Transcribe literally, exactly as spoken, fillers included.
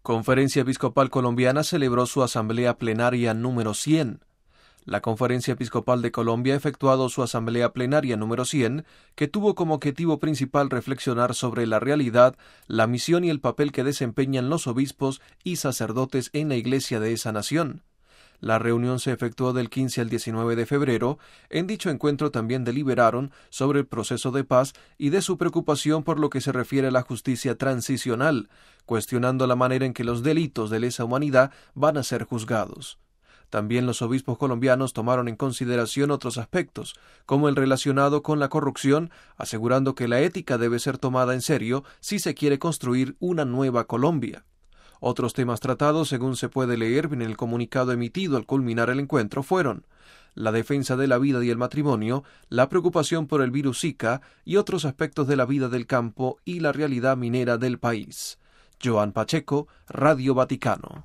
Conferencia Episcopal Colombiana celebró su asamblea plenaria número cien. La Conferencia Episcopal de Colombia ha efectuado su asamblea plenaria número cien, que tuvo como objetivo principal reflexionar sobre la realidad, la misión y el papel que desempeñan los obispos y sacerdotes en la Iglesia de esa nación. La reunión se efectuó del quince al diecinueve de febrero. En dicho encuentro también deliberaron sobre el proceso de paz y de su preocupación por lo que se refiere a la justicia transicional, cuestionando la manera en que los delitos de lesa humanidad van a ser juzgados. También los obispos colombianos tomaron en consideración otros aspectos, como el relacionado con la corrupción, asegurando que la ética debe ser tomada en serio si se quiere construir una nueva Colombia. Otros temas tratados, según se puede leer en el comunicado emitido al culminar el encuentro, fueron la defensa de la vida y el matrimonio, la preocupación por el virus Zika y otros aspectos de la vida del campo y la realidad minera del país. Joan Pacheco, Radio Vaticano.